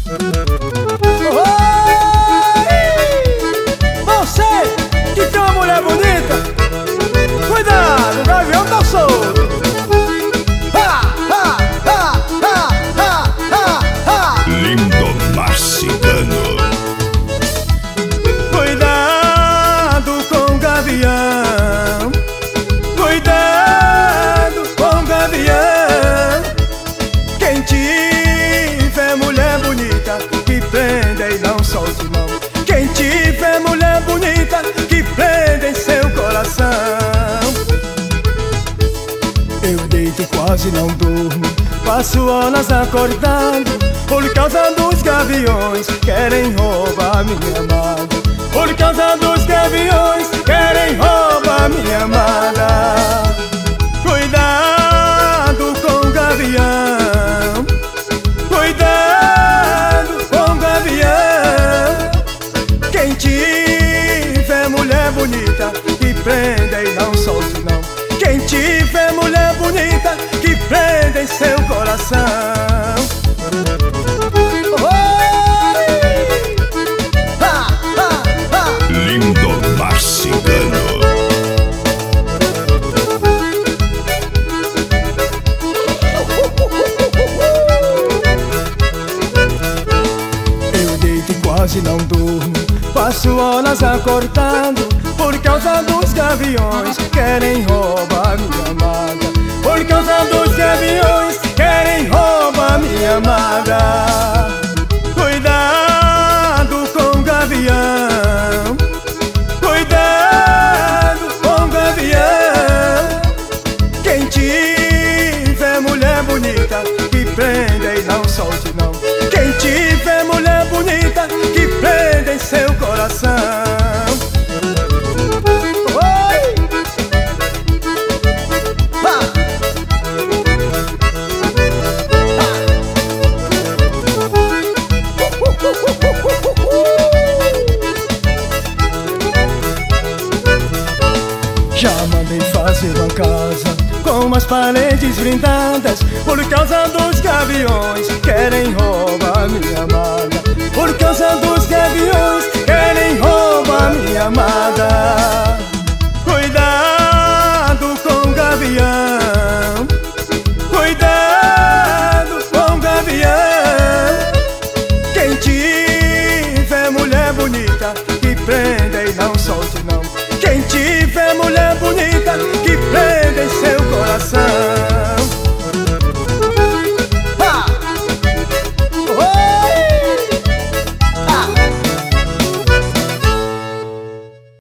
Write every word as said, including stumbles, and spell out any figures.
Você que tem uma mulher bonita, cuidado, o gavião tá solto. Ha, ha, ha, ha, ha, ha, ha. Lindomar Cigano. Cuidado com o gavião, cuidado com o gavião. Quem tiver mulher bonita, que prenda e não solte mão. Quem tiver mulher bonita, que prenda em seu coração. Eu deito e quase não durmo, passo horas acordado, por causa dos gaviões, querem roubar minha amada. Por causa dos gaviões, querem roubar minha amada. Cuidado com o gavião, cuidado com o gavião. Quem tiver mulher bonita, que prenda e não solte não. Quem tiver mulher bonita, que prenda em seu coração. Lindomar Cigano. Eu deito e quase não durmo, passo horas acordado, por causa dos gaviões, querem roubar minha amada. Por causa dos gaviões, querem roubar minha amada. Cuidado com o gavião, cuidado com o gavião. Quem tiver mulher bonita, que prenda e não solte não. Quem tiver mulher bonita, que prenda em seu coração. Oi! Ha! Já mandei fazer uma casa com umas paredes blindadas, por causa dos gaviões,